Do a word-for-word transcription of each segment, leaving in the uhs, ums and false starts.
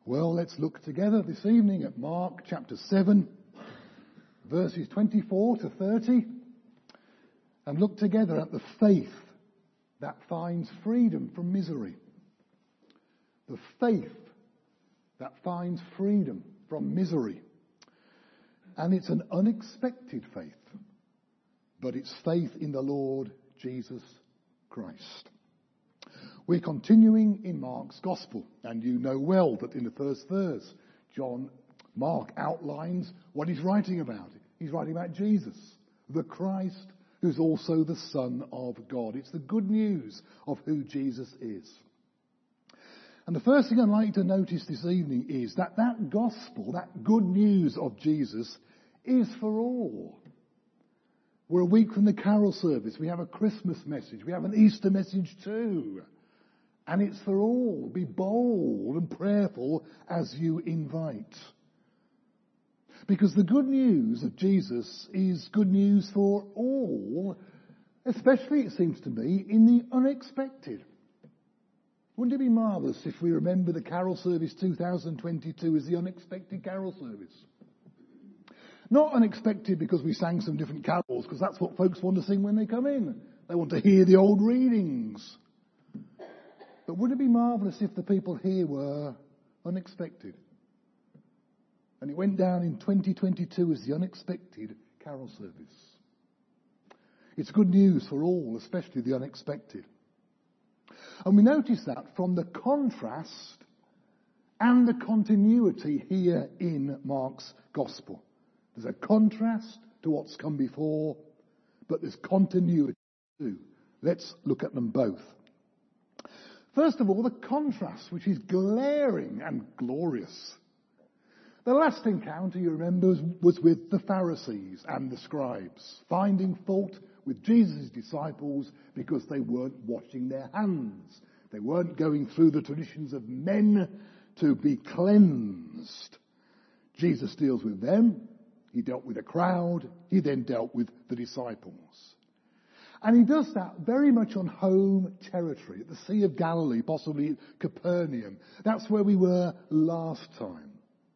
Well, let's look together this evening at Mark chapter seven, verses twenty-four to thirty, and look together at the faith that finds freedom from misery. The faith that finds freedom from misery. And it's an unexpected faith, but it's faith in the Lord Jesus Christ. We're continuing in Mark's Gospel, and you know well that in the first verse, John, Mark outlines what he's writing about. He's writing about Jesus, the Christ, who's also the Son of God. It's the good news of who Jesus is. And the first thing I'd like to notice this evening is that that gospel, that good news of Jesus, is for all. We're a week from the carol service. We have a Christmas message. We have an Easter message too. And it's for all. Be bold and prayerful as you invite. Because the good news of Jesus is good news for all, especially, it seems to me, in the unexpected. Wouldn't it be marvellous if we remember the carol service two thousand twenty-two as the unexpected carol service? Not unexpected because we sang some different carols, because that's what folks want to sing when they come in. They want to hear the old readings. But wouldn't it be marvellous if the people here were unexpected? And it went down in twenty twenty-two as the unexpected carol service. It's good news for all, especially the unexpected. And we notice that from the contrast and the continuity here in Mark's Gospel. There's a contrast to what's come before, but there's continuity too. Let's look at them both. First of all, the contrast, which is glaring and glorious. The last encounter, you remember, was, was with the Pharisees and the scribes, finding fault with Jesus' disciples because they weren't washing their hands. They weren't going through the traditions of men to be cleansed. Jesus deals with them. He dealt with the crowd. He then dealt with the disciples. And he does that very much on home territory, at the Sea of Galilee, possibly Capernaum. That's where we were last time.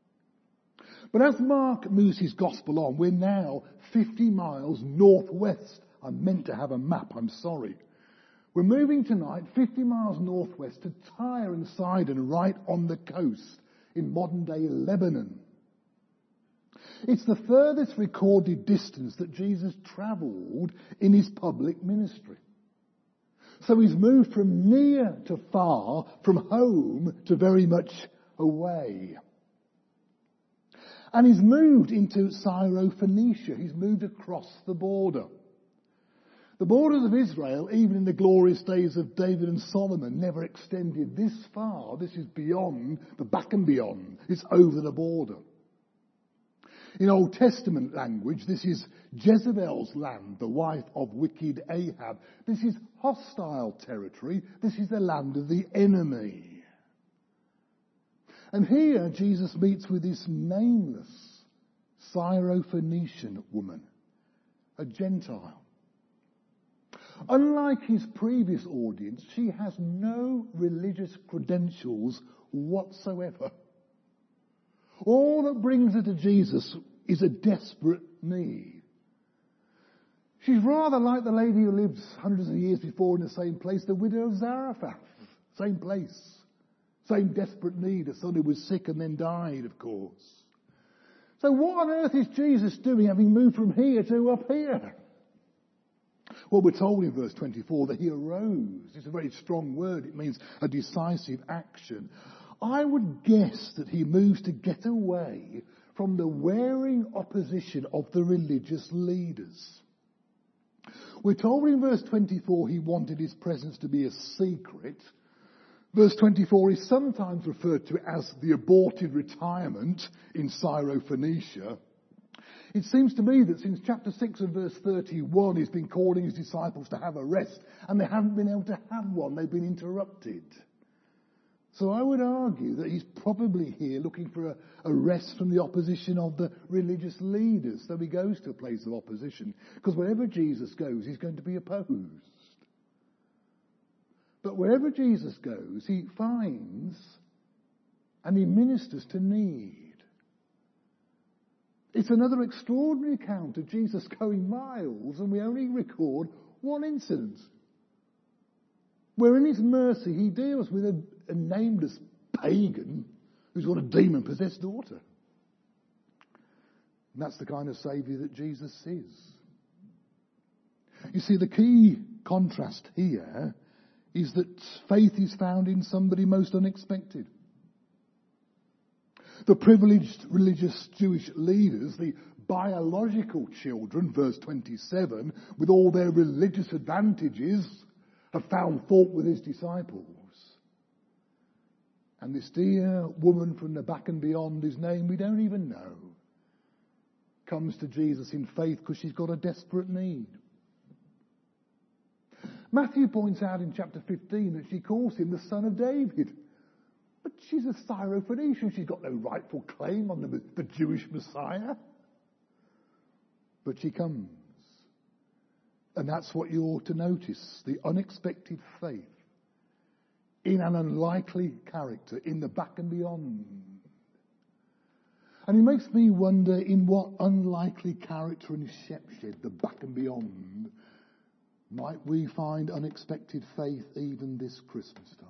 But as Mark moves his gospel on, we're now fifty miles northwest. I meant to have a map, I'm sorry. We're moving tonight fifty miles northwest to Tyre and Sidon, right on the coast in modern-day Lebanon. It's the furthest recorded distance that Jesus travelled in his public ministry. So he's moved from near to far, from home to very much away. And he's moved into Syrophoenicia. He's moved across the border. The borders of Israel, even in the glorious days of David and Solomon, never extended this far. This is beyond, the back and beyond. It's over the border. In Old Testament language, this is Jezebel's land, the wife of wicked Ahab. This is hostile territory. This is the land of the enemy. And here Jesus meets with this nameless Syrophoenician woman, a Gentile. Unlike his previous audience, she has no religious credentials whatsoever. All that brings her to Jesus is a desperate need. She's rather like the lady who lived hundreds of years before in the same place, the widow of Zarephath. Same place. Same desperate need, a son who was sick and then died, of course. So what on earth is Jesus doing, having moved from here to up here? Well, we're told in verse twenty-four that he arose. It's a very strong word. It means a decisive action. I would guess that he moves to get away from the wearing opposition of the religious leaders. We're told in verse twenty-four he wanted his presence to be a secret. Verse twenty-four is sometimes referred to as the aborted retirement in Syrophoenicia. It seems to me that since chapter six and verse thirty-one he's been calling his disciples to have a rest, and they haven't been able to have one. They've been interrupted. So I would argue that he's probably here looking for a, a rest from the opposition of the religious leaders. So he goes to a place of opposition, because wherever Jesus goes, he's going to be opposed. But wherever Jesus goes, he finds and he ministers to need. It's another extraordinary account of Jesus going miles, and we only record one incident, where in his mercy he deals with a, a nameless pagan who's got a demon-possessed daughter. And that's the kind of Saviour that Jesus is. You see, the key contrast here is that faith is found in somebody most unexpected. The privileged religious Jewish leaders, the biological children, verse twenty-seven, with all their religious advantages, have found fault with his disciples. And this dear woman from the back and beyond, whose name we don't even know, comes to Jesus in faith because she's got a desperate need. Matthew points out in chapter fifteen that she calls him the son of David. But she's a Syrophoenician. She's got no rightful claim on the, the Jewish Messiah. But she comes. And that's what you ought to notice. The unexpected faith in an unlikely character, in the back and beyond. And it makes me wonder in what unlikely character in Shepshed, the back and beyond, might we find unexpected faith even this Christmas time.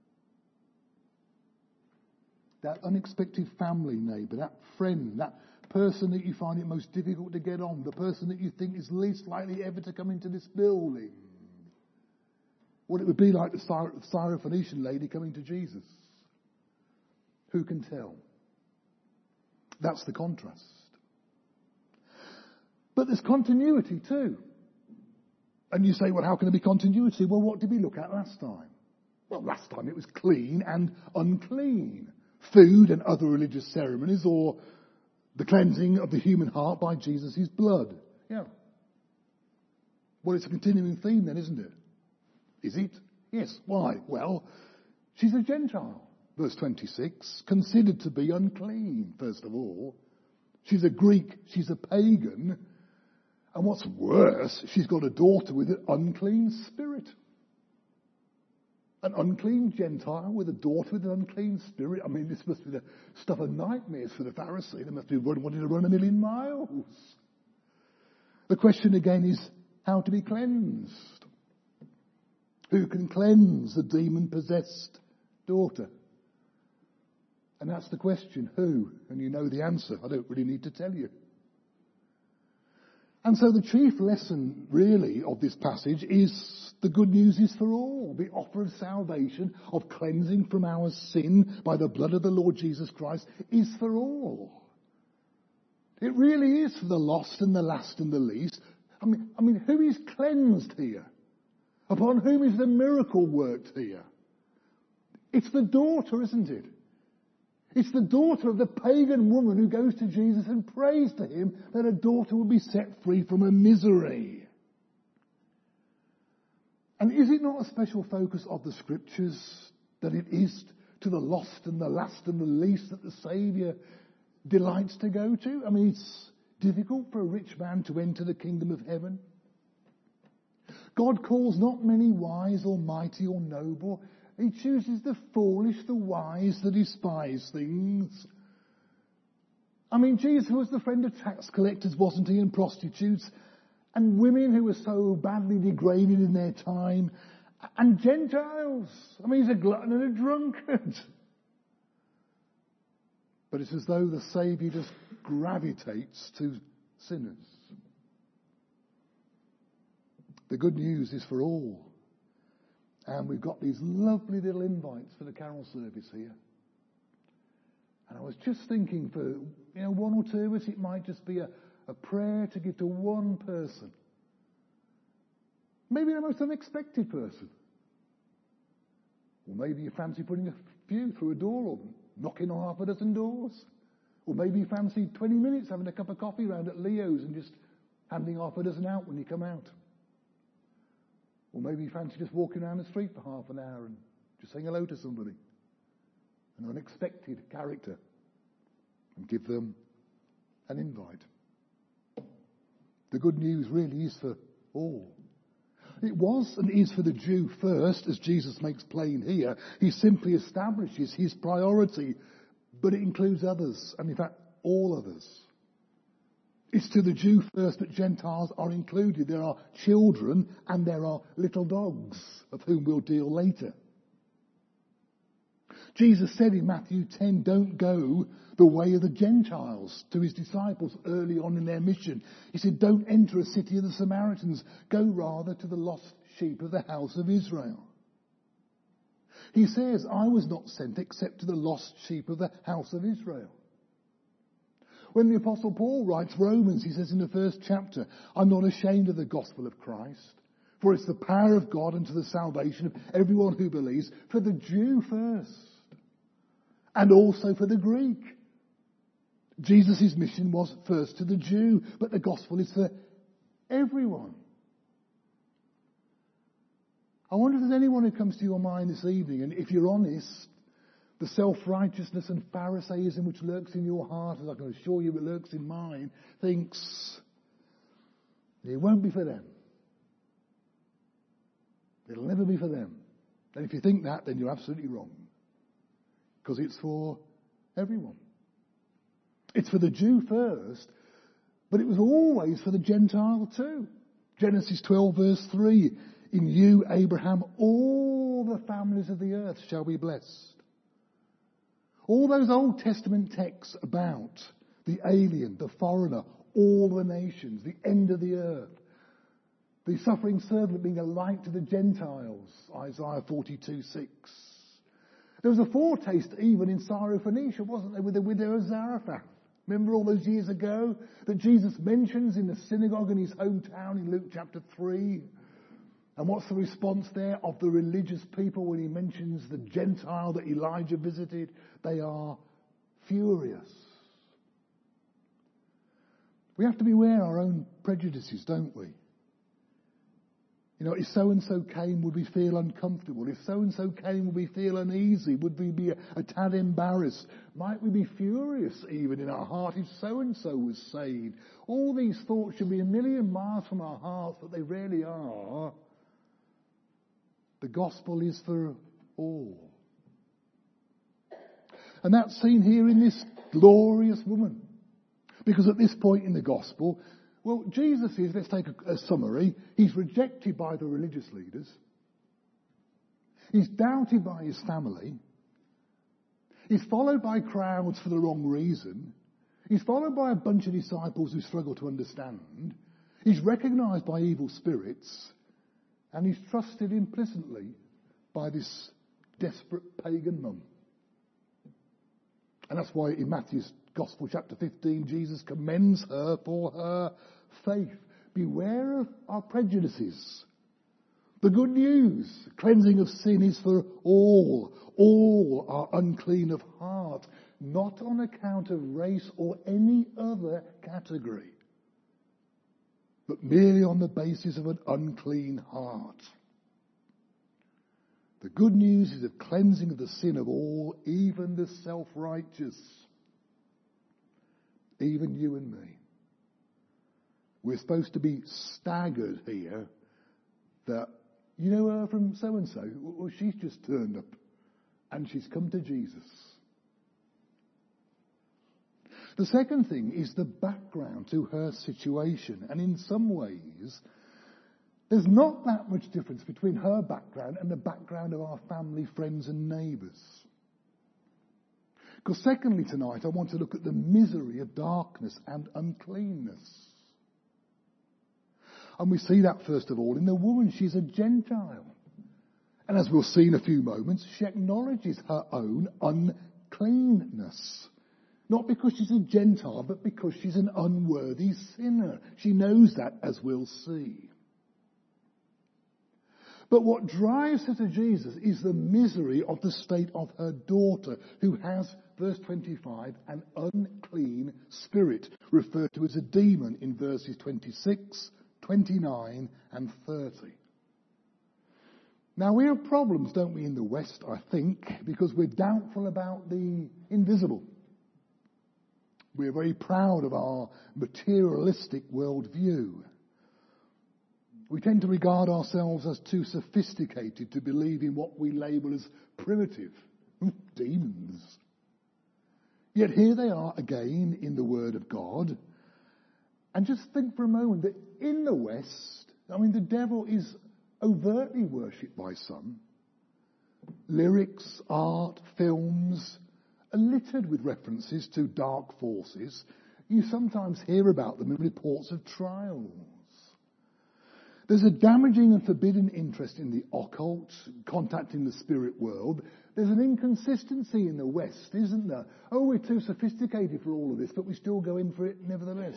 That unexpected family neighbour, that friend, that person that you find it most difficult to get on, the person that you think is least likely ever to come into this building. What it would be like the Syrophoenician lady coming to Jesus. Who can tell? That's the contrast. But there's continuity too. And you say, well, how can there be continuity? Well, what did we look at last time? Well, last time it was clean and unclean. Food and other religious ceremonies, or the cleansing of the human heart by Jesus' blood. Yeah. Well, it's a continuing theme then, isn't it? Is it? Yes. Why? Well, she's a Gentile. Verse twenty-six, considered to be unclean, first of all. She's a Greek, she's a pagan. And what's worse, she's got a daughter with an unclean spirit. An unclean Gentile with a daughter with an unclean spirit. I mean, this must be the stuff of nightmares for the Pharisee. They must be wanting to run a million miles. The question again is how to be cleansed. Who can cleanse the demon-possessed daughter? And that's the question, who? And you know the answer. I don't really need to tell you. And so the chief lesson, really, of this passage is the good news is for all. The offer of salvation, of cleansing from our sin by the blood of the Lord Jesus Christ is for all. It really is for the lost and the last and the least. I mean, I mean, who is cleansed here? Upon whom is the miracle worked here? It's the daughter, isn't it? It's the daughter of the pagan woman who goes to Jesus and prays to him that her daughter will be set free from her misery. And is it not a special focus of the Scriptures that it is to the lost and the last and the least that the Saviour delights to go to? I mean, it's difficult for a rich man to enter the kingdom of heaven. God calls not many wise or mighty or noble. He chooses the foolish, the wise, the despise things. I mean, Jesus was the friend of tax collectors, wasn't he, and prostitutes, and women who were so badly degraded in their time, and Gentiles. I mean, he's a glutton and a drunkard. But it's as though the Saviour just gravitates to sinners. The good news is for all. And we've got these lovely little invites for the carol service here. And I was just thinking for, you know, one or two of us, it might just be a, a prayer to give to one person. Maybe the most unexpected person. Or maybe you fancy putting a few through a door or knocking on half a dozen doors. Or maybe you fancy twenty minutes having a cup of coffee round at Leo's and just handing half a dozen out when you come out. Or maybe you fancy just walking around the street for half an hour and just saying hello to somebody, an unexpected character, and give them an invite. The good news really is for all. It was and is for the Jew first, as Jesus makes plain here. He simply establishes his priority but it includes others, and in fact, all others. It's to the Jew first that Gentiles are included. There are children and there are little dogs, of whom we'll deal later. Jesus said in Matthew ten, don't go the way of the Gentiles, to his disciples early on in their mission. He said, don't enter a city of the Samaritans. Go rather to the lost sheep of the house of Israel. He says, I was not sent except to the lost sheep of the house of Israel. When the Apostle Paul writes Romans, he says in the first chapter, I'm not ashamed of the gospel of Christ, for it's the power of God unto the salvation of everyone who believes, for the Jew first, and also for the Greek. Jesus' mission was first to the Jew, but the gospel is for everyone. I wonder if there's anyone who comes to your mind this evening, and if you're honest, the self-righteousness and Pharisaism which lurks in your heart, as I can assure you it lurks in mine, thinks it won't be for them. It'll never be for them. And if you think that, then you're absolutely wrong. Because it's for everyone. It's for the Jew first, but it was always for the Gentile too. Genesis twelve verse three, in you, Abraham, all the families of the earth shall be blessed. All those Old Testament texts about the alien, the foreigner, all the nations, the end of the earth, the suffering servant being a light to the Gentiles, Isaiah forty-two six. There was a foretaste even in Syrophoenicia, wasn't there, with the widow of Zarephath. Remember all those years ago that Jesus mentions in the synagogue in his hometown in Luke chapter three? And what's the response there of the religious people when he mentions the Gentile that Elijah visited? They are furious. We have to beware our own prejudices, don't we? You know, if so-and-so came, would we feel uncomfortable? If so-and-so came, would we feel uneasy? Would we be a, a tad embarrassed? Might we be furious even in our heart if so-and-so was saved? All these thoughts should be a million miles from our hearts, but they rarely are. The gospel is for all. And that's seen here in this glorious woman. Because at this point in the gospel, well, Jesus is, let's take a, a summary, he's rejected by the religious leaders. He's doubted by his family. He's followed by crowds for the wrong reason. He's followed by a bunch of disciples who struggle to understand. He's recognised by evil spirits. And he's trusted implicitly by this desperate pagan mum. And that's why in Matthew's Gospel chapter fifteen, Jesus commends her for her faith. Beware of our prejudices. The good news, cleansing of sin is for all. All are unclean of heart, not on account of race or any other category, but merely on the basis of an unclean heart. The good news is a cleansing of the sin of all, even the self-righteous, even you and me. We're supposed to be staggered here that, you know her from so-and-so, well, she's just turned up and she's come to Jesus. The second thing is the background to her situation. And in some ways, there's not that much difference between her background and the background of our family, friends and neighbours. Because secondly tonight, I want to look at the misery of darkness and uncleanness. And we see that first of all in the woman. She's a Gentile. And as we'll see in a few moments, she acknowledges her own uncleanness. Not because she's a Gentile, but because she's an unworthy sinner. She knows that, as we'll see. But what drives her to Jesus is the misery of the state of her daughter, who has, verse twenty-five, an unclean spirit, referred to as a demon in verses twenty-six, twenty-nine and thirty. Now we have problems, don't we, in the West, I think, because we're doubtful about the invisible. We're very proud of our materialistic worldview. We tend to regard ourselves as too sophisticated to believe in what we label as primitive. Demons. Yet here they are again in the Word of God. And just think for a moment that in the West, I mean, the devil is overtly worshipped by some. Lyrics, art, films are littered with references to dark forces. You sometimes hear about them in reports of trials. There's a damaging and forbidden interest in the occult, contacting the spirit world. There's an inconsistency in the West, isn't there? Oh, we're too sophisticated for all of this, but we still go in for it nevertheless.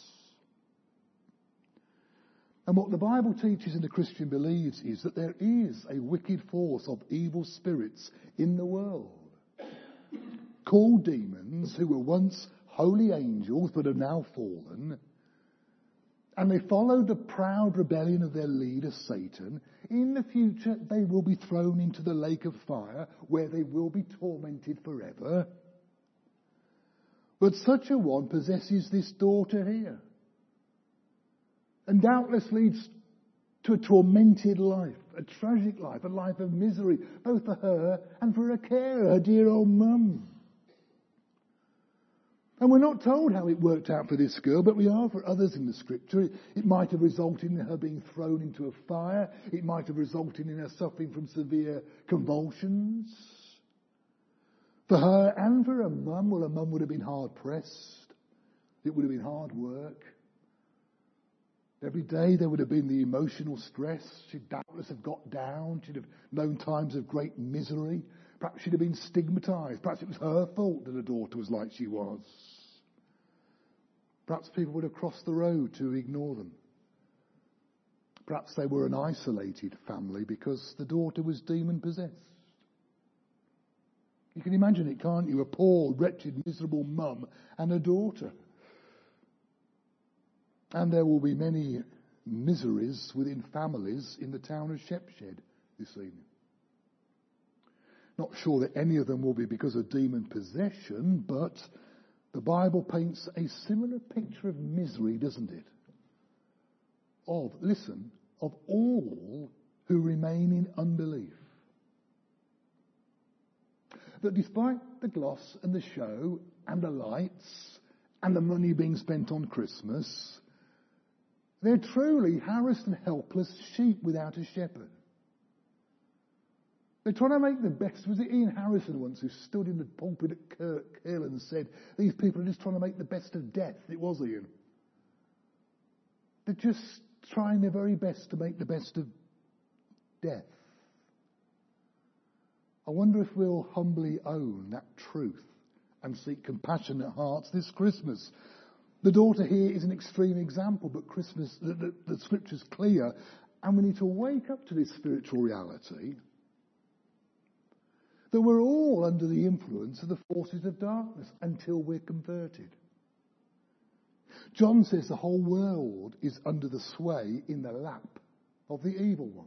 And what the Bible teaches and the Christian believes is that there is a wicked force of evil spirits in the world, called demons, who were once holy angels but have now fallen. And they follow the proud rebellion of their leader, Satan. In the future, they will be thrown into the lake of fire, where they will be tormented forever. But such a one possesses this daughter here, and doubtless leads to a tormented life, a tragic life, a life of misery, both for her and for her carer, her dear old mum. And we're not told how it worked out for this girl, but we are for others in the scripture. It, it might have resulted in her being thrown into a fire. It might have resulted in her suffering from severe convulsions. For her and for her mum, well, her mum would have been hard pressed. It would have been hard work. Every day there would have been the emotional stress. She'd doubtless have got down. She'd have known times of great misery. Perhaps she'd have been stigmatised. Perhaps it was her fault that her daughter was like she was. Perhaps people would have crossed the road to ignore them. Perhaps they were an isolated family because the daughter was demon-possessed. You can imagine it, can't you? A poor, wretched, miserable mum and a daughter. And there will be many miseries within families in the town of Shepshed this evening. Not sure that any of them will be because of demon possession, but the Bible paints a similar picture of misery, doesn't it? Of, listen, of all who remain in unbelief. That despite the gloss and the show and the lights and the money being spent on Christmas, they're truly harassed and helpless sheep without a shepherd. They're trying to make the best. Was it Ian Harrison once who stood in the pulpit at Kirkhill and said, these people are just trying to make the best of death? It was Ian. They're just trying their very best to make the best of death. I wonder if we'll humbly own that truth and seek compassionate hearts this Christmas. The daughter here is an extreme example, but Christmas, the, the, the scripture's clear, and we need to wake up to this spiritual reality that we're all under the influence of the forces of darkness until we're converted. John says the whole world is under the sway, in the lap of the evil one.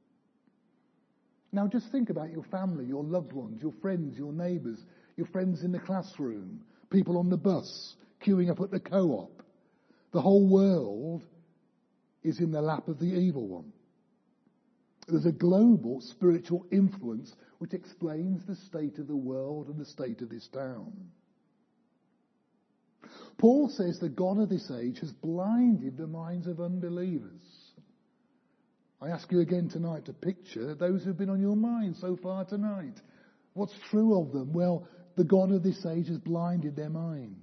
Now just think about your family, your loved ones, your friends, your neighbours, your friends in the classroom, people on the bus, queuing up at the co-op. The whole world is in the lap of the evil one. There's a global spiritual influence which explains the state of the world and the state of this town. Paul says the God of this age has blinded the minds of unbelievers. I ask you again tonight to picture those who've been on your mind so far tonight. What's true of them? Well, the God of this age has blinded their minds.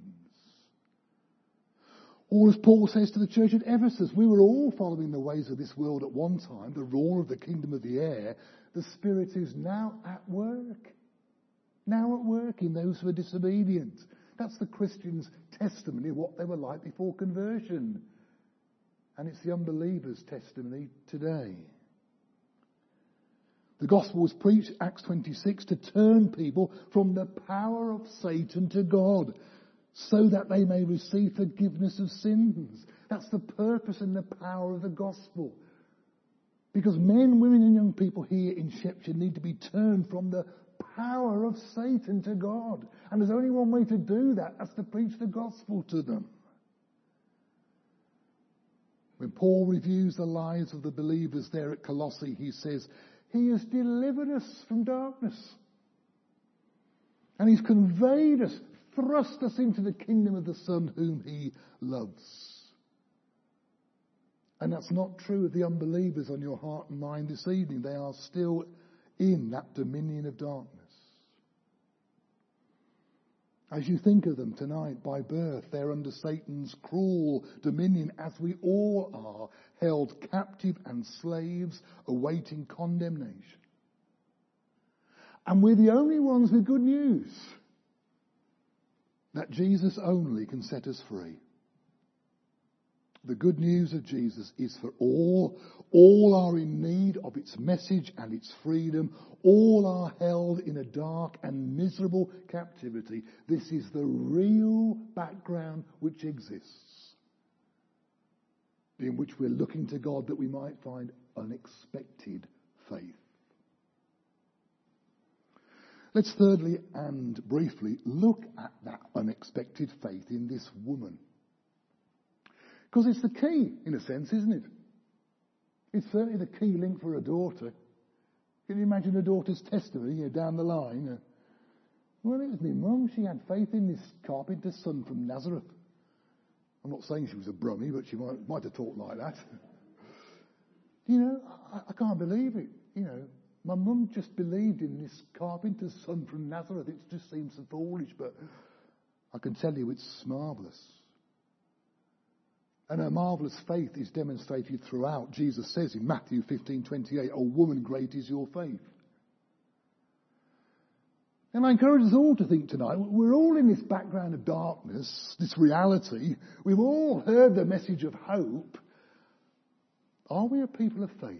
Or as Paul says to the church at Ephesus, we were all following the ways of this world at one time, the rule of the kingdom of the air, the spirit who's now at work. Now at work in those who are disobedient. That's the Christian's testimony of what they were like before conversion. And it's the unbeliever's testimony today. The gospel was preached, Acts twenty-six, to turn people from the power of Satan to God, so that they may receive forgiveness of sins. That's the purpose and the power of the gospel. Because men, women and young people here in Shepshed need to be turned from the power of Satan to God. And there's only one way to do that. That's to preach the gospel to them. When Paul reviews the lives of the believers there at Colossae, he says, He has delivered us from darkness. And He's conveyed us thrust us into the kingdom of the Son whom he loves. And that's not true of the unbelievers on your heart and mind this evening. They are still in that dominion of darkness. As you think of them tonight, by birth, they're under Satan's cruel dominion, as we all are, held captive and slaves, awaiting condemnation. And we're the only ones with good news, that Jesus only can set us free. The good news of Jesus is for all. All are in need of its message and its freedom. All are held in a dark and miserable captivity. This is the real background which exists, in which we're looking to God that we might find unexpected faith. Let's thirdly and briefly look at that unexpected faith in this woman. Because it's the key, in a sense, isn't it? It's certainly the key link for a daughter. Can you imagine a daughter's testimony here down the line? Uh, well, it was my mum. She had faith in this carpenter's son from Nazareth. I'm not saying she was a brummie, but she might, might have talked like that. You know, I, I can't believe it. You know, my mum just believed in this carpenter's son from Nazareth. It just seems so foolish, but I can tell you it's marvellous. And her marvellous faith is demonstrated throughout. Jesus says in Matthew fifteen twenty-eight, "O woman, great is your faith." And I encourage us all to think tonight, we're all in this background of darkness, this reality. We've all heard the message of hope. Are we a people of faith?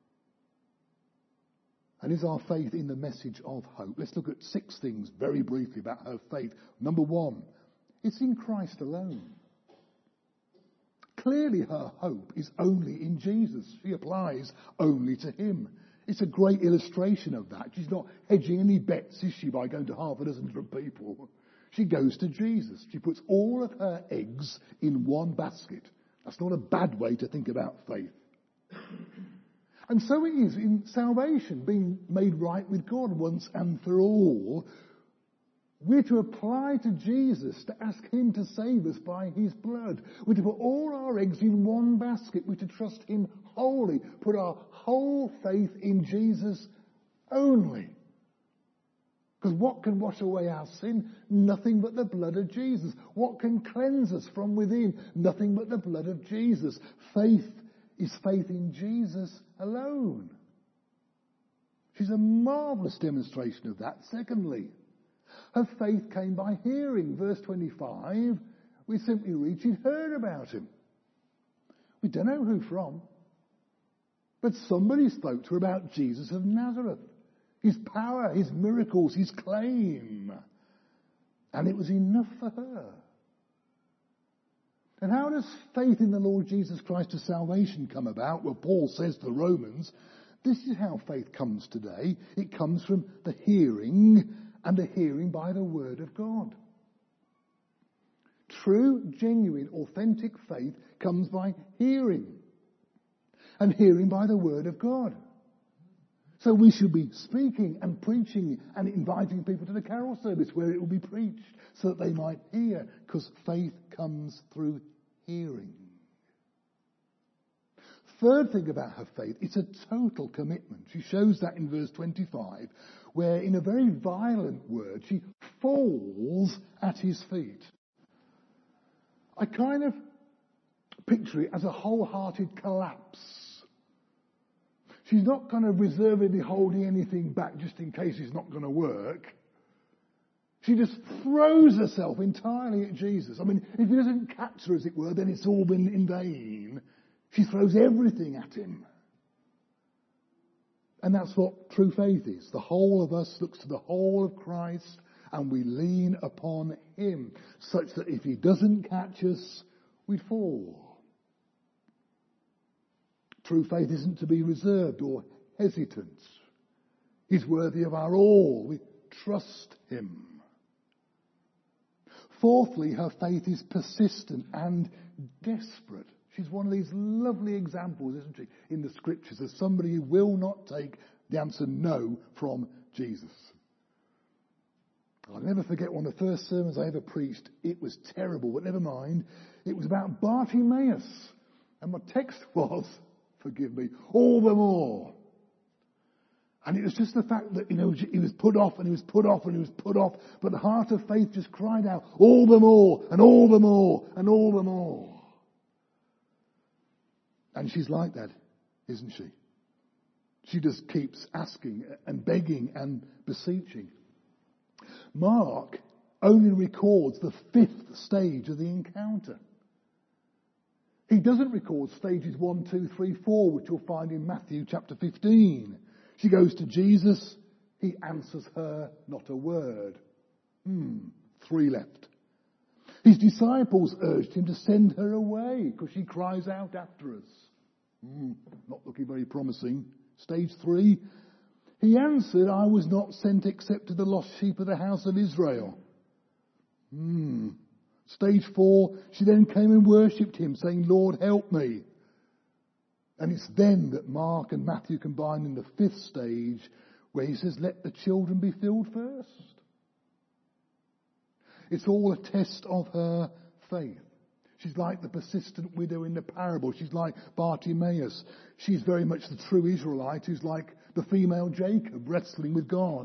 And is our faith in the message of hope? Let's look at six things very briefly about her faith. Number one, it's in Christ alone. Clearly her hope is only in Jesus. She applies only to him. It's a great illustration of that. She's not hedging any bets, is she, by going to half a dozen different people. She goes to Jesus. She puts all of her eggs in one basket. That's not a bad way to think about faith. And so it is in salvation, being made right with God once and for all. We're to apply to Jesus, to ask him to save us by his blood. We're to put all our eggs in one basket. We're to trust him wholly, put our whole faith in Jesus only. Because what can wash away our sin? Nothing but the blood of Jesus. What can cleanse us from within? Nothing but the blood of Jesus. Faith is faith in Jesus alone. She's a marvellous demonstration of that. Secondly, her faith came by hearing. Verse twenty-five, we simply read she'd heard about him. We don't know who from, but somebody spoke to her about Jesus of Nazareth. His power, his miracles, his claim. And it was enough for her. And how does faith in the Lord Jesus Christ to salvation come about? Well, Paul says to the Romans, this is how faith comes today. It comes from the hearing, and the hearing by the word of God. True, genuine, authentic faith comes by hearing. And hearing by the word of God. So we should be speaking and preaching and inviting people to the carol service where it will be preached so that they might hear, because faith comes through hearing. Third thing about her faith, it's a total commitment. She shows that in verse twenty-five, where in a very violent word, she falls at his feet. I kind of picture it as a wholehearted collapse. She's not kind of reservedly holding anything back just in case it's not going to work. She just throws herself entirely at Jesus. I mean, if he doesn't catch her, as it were, then it's all been in vain. She throws everything at him. And that's what true faith is. The whole of us looks to the whole of Christ and we lean upon him, such that if he doesn't catch us, we fall. True faith isn't to be reserved or hesitant. He's worthy of our all. We trust him. Fourthly, her faith is persistent and desperate. She's one of these lovely examples, isn't she, in the scriptures of somebody who will not take the answer no from Jesus. I'll never forget one of the first sermons I ever preached. It was terrible, but never mind. It was about Bartimaeus. And my text was, forgive me, all the more. And it was just the fact that, you know, he was put off and he was put off and he was put off. But the heart of faith just cried out, all the more and all the more and all the more. And she's like that, isn't she? She just keeps asking and begging and beseeching. Mark only records the fifth stage of the encounter. He doesn't record stages one, two, three, four, which you'll find in Matthew chapter fifteen. She goes to Jesus. He answers her not a word. Hmm, three left. His disciples urged him to send her away because she cries out after us. Hmm, not looking very promising. Stage three. He answered, I was not sent except to the lost sheep of the house of Israel. Hmm. Stage four, she then came and worshipped him, saying, Lord, help me. And it's then that Mark and Matthew combine in the fifth stage, where he says, let the children be filled first. It's all a test of her faith. She's like the persistent widow in the parable. She's like Bartimaeus. She's very much the true Israelite who's like the female Jacob wrestling with God.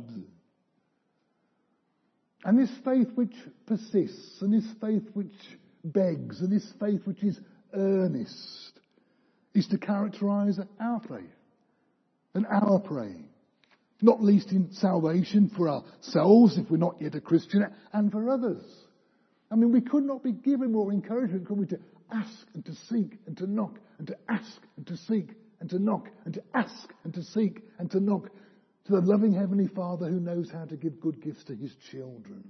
And this faith which persists, and this faith which begs, and this faith which is earnest, is to characterize our faith and our praying. Not least in salvation for ourselves, if we're not yet a Christian, and for others. I mean, we could not be given more encouragement, could we, to ask and to seek and to knock and to ask and to seek and to knock and to ask and to seek and to knock to the loving Heavenly Father who knows how to give good gifts to his children.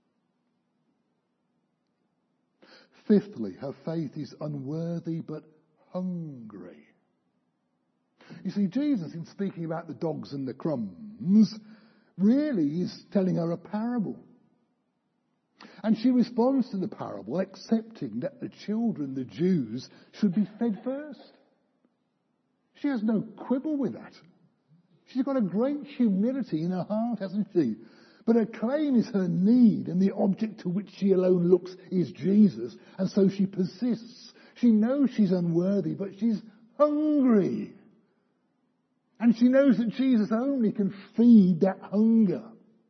Fifthly, her faith is unworthy but hungry. You see, Jesus, in speaking about the dogs and the crumbs, really is telling her a parable. And she responds to the parable, accepting that the children, the Jews, should be fed first. She has no quibble with that. She's got a great humility in her heart, hasn't she? But her claim is her need, and the object to which she alone looks is Jesus. And so she persists. She knows she's unworthy, but she's hungry. And she knows that Jesus only can feed that hunger.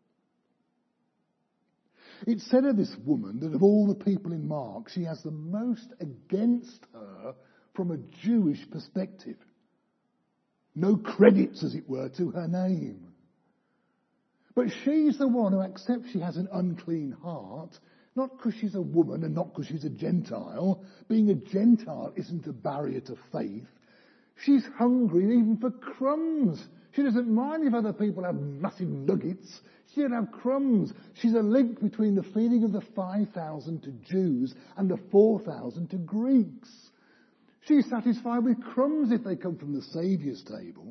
It's said of this woman that of all the people in Mark, she has the most against her from a Jewish perspective. No credits, as it were, to her name. But she's the one who accepts she has an unclean heart, not because she's a woman and not because she's a Gentile. Being a Gentile isn't a barrier to faith. She's hungry even for crumbs. She doesn't mind if other people have massive nuggets. She'll have crumbs. She's a link between the feeding of the five thousand to Jews and the four thousand to Greeks. She's satisfied with crumbs if they come from the Saviour's table.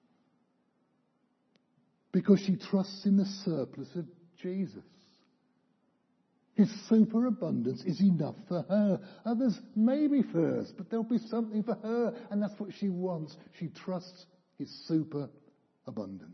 Because she trusts in the surplus of Jesus. His superabundance is enough for her. Others may be first, but there'll be something for her, and that's what she wants. She trusts his superabundance.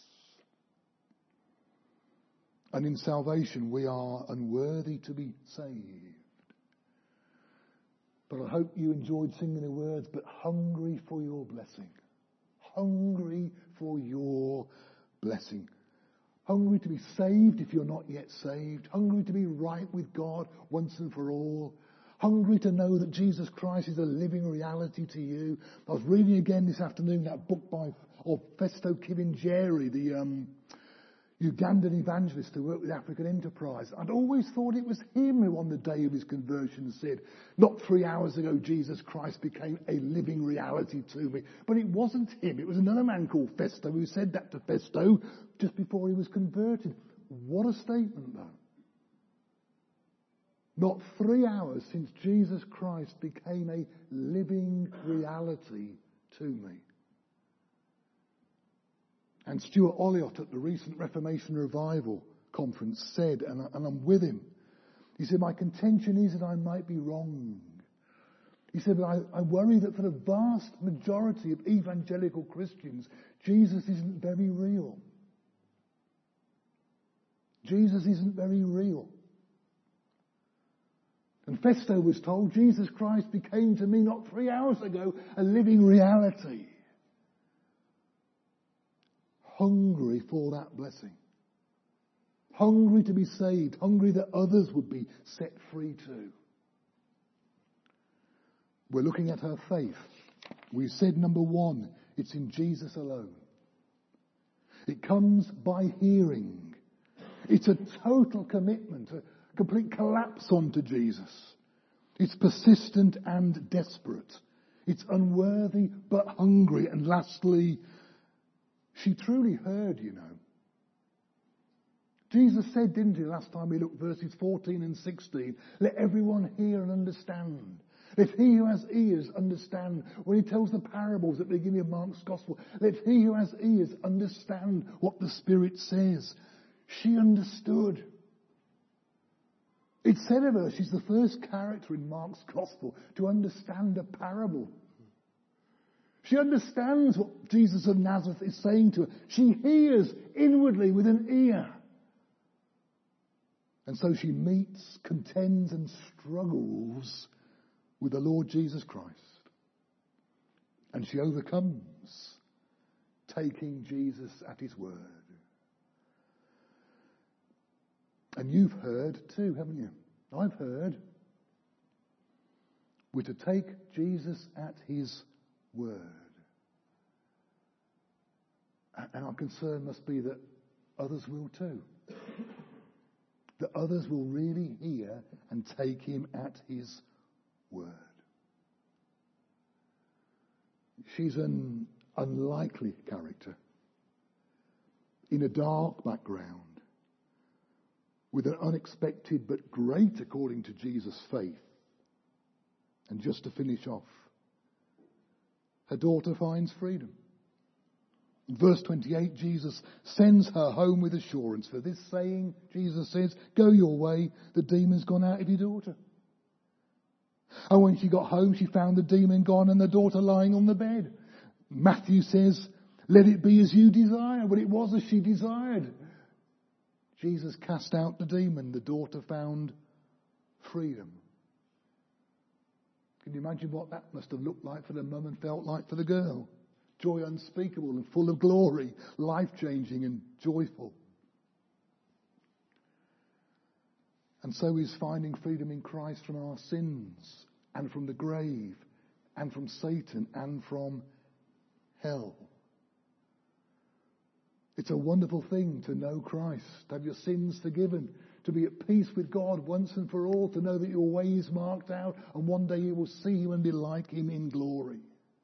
And in salvation, we are unworthy to be saved. But I hope you enjoyed singing the words, but hungry for your blessing. Hungry for your blessing. Hungry to be saved if you're not yet saved. Hungry to be right with God once and for all. Hungry to know that Jesus Christ is a living reality to you. I was reading again this afternoon that book by of Festo Kibinjeri, the um, Ugandan evangelist who worked with African Enterprise. I'd always thought it was him who on the day of his conversion said, not three hours ago Jesus Christ became a living reality to me. But it wasn't him. It was another man called Festo who said that to Festo just before he was converted. What a statement though. Not three hours since Jesus Christ became a living reality to me. And Stuart Olliott at the recent Reformation Revival conference said, and, I, and I'm with him, he said, my contention is that I might be wrong. He said, but I, I worry that for the vast majority of evangelical Christians, Jesus isn't very real. Jesus isn't very real. And Festo was told, Jesus Christ became to me not three hours ago a living reality. Hungry for that blessing. Hungry to be saved. Hungry that others would be set free too. We're looking at her faith. We said number one, it's in Jesus alone. It comes by hearing. It's a total commitment, a complete collapse onto Jesus. It's persistent and desperate. It's unworthy but hungry. And lastly, she truly heard, you know. Jesus said, didn't he, last time we looked, verses fourteen and sixteen, let everyone hear and understand. Let he who has ears understand. When he tells the parables at the beginning of Mark's Gospel, let he who has ears understand what the Spirit says. She understood. It said of her, she's the first character in Mark's Gospel to understand a parable. She understands what Jesus of Nazareth is saying to her. She hears inwardly with an ear. And so she meets, contends and struggles with the Lord Jesus Christ. And she overcomes, taking Jesus at his word. And you've heard too, haven't you? I've heard. We're to take Jesus at his word. And our concern must be that others will too. That others will really hear and take him at his word. She's an unlikely character in a dark background with an unexpected but great, according to Jesus, faith. And just to finish off, her daughter finds freedom. In verse twenty-eight, Jesus sends her home with assurance. For this saying, Jesus says, go your way, the demon's gone out of your daughter. And when she got home, she found the demon gone and the daughter lying on the bed. Matthew says, let it be as you desire. Well, it was as she desired. Jesus cast out the demon. The daughter found freedom. Can you imagine what that must have looked like for the mum and felt like for the girl? Joy unspeakable and full of glory, life-changing and joyful. And so is finding freedom in Christ from our sins and from the grave and from Satan and from hell. It's a wonderful thing to know Christ, to have your sins forgiven, to be at peace with God once and for all, to know that your way is marked out and one day you will see him and be like him in glory.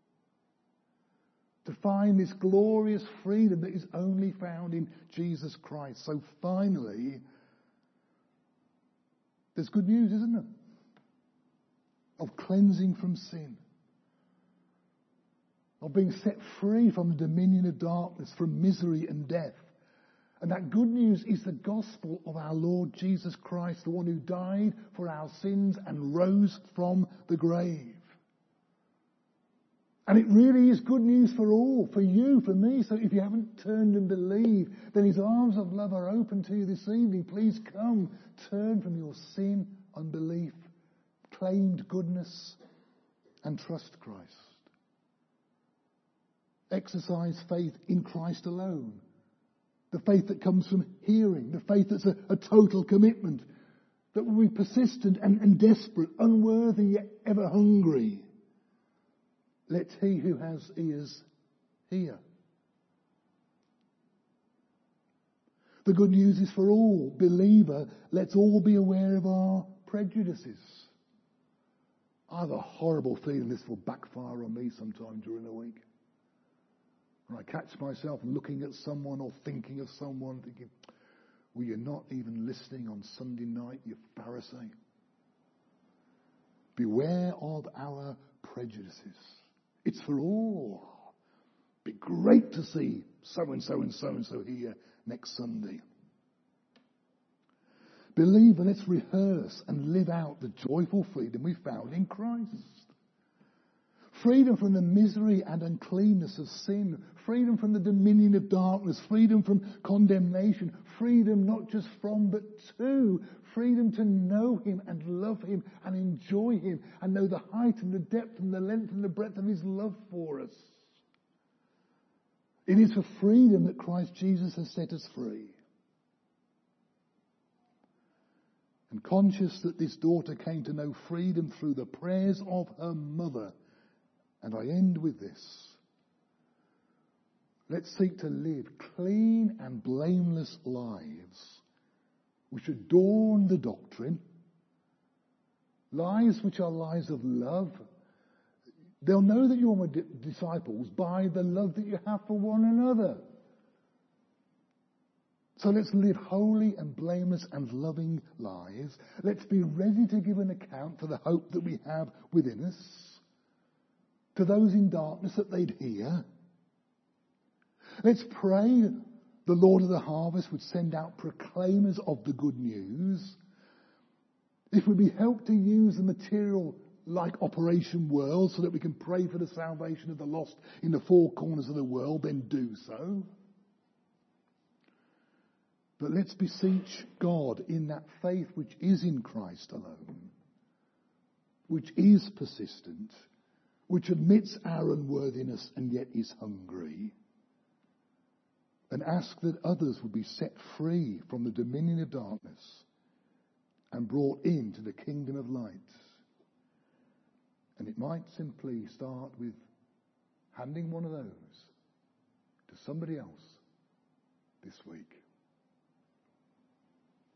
To find this glorious freedom that is only found in Jesus Christ. So finally, there's good news, isn't there? Of cleansing from sin. Of being set free from the dominion of darkness, from misery and death. And that good news is the gospel of our Lord Jesus Christ, the one who died for our sins and rose from the grave. And it really is good news for all, for you, for me. So if you haven't turned and believed, then his arms of love are open to you this evening. Please come, turn from your sin, unbelief, claimed goodness, and trust Christ. Exercise faith in Christ alone. The faith that comes from hearing. The faith that's a, a total commitment. That will be persistent and, and desperate, unworthy yet ever hungry. Let he who has ears hear. The good news is for all. Believer, let's all be aware of our prejudices. I have a horrible feeling this will backfire on me sometime during the week. When I catch myself looking at someone or thinking of someone, thinking, well, you're not even listening on Sunday night, you Pharisee. Beware of our prejudices. It's for all. Be great to see so-and-so and so-and-so here next Sunday. Believer, let's rehearse and live out the joyful freedom we found in Christ. Freedom from the misery and uncleanness of sin. Freedom from the dominion of darkness. Freedom from condemnation. Freedom not just from but to. Freedom to know him and love him and enjoy him and know the height and the depth and the length and the breadth of his love for us. It is for freedom that Christ Jesus has set us free. And conscious that this daughter came to know freedom through the prayers of her mother. And I end with this. Let's seek to live clean and blameless lives which adorn the doctrine. Lives which are lives of love. They'll know that you're my di- disciples by the love that you have for one another. So let's live holy and blameless and loving lives. Let's be ready to give an account for the hope that we have within us. To those in darkness that they'd hear. Let's pray the Lord of the harvest would send out proclaimers of the good news. If we'd be helped to use the material like Operation World so that we can pray for the salvation of the lost in the four corners of the world, then do so. But let's beseech God in that faith which is in Christ alone, which is persistent, which admits our unworthiness and yet is hungry, and ask that others would be set free from the dominion of darkness and brought into the kingdom of light. And it might simply start with handing one of those to somebody else this week.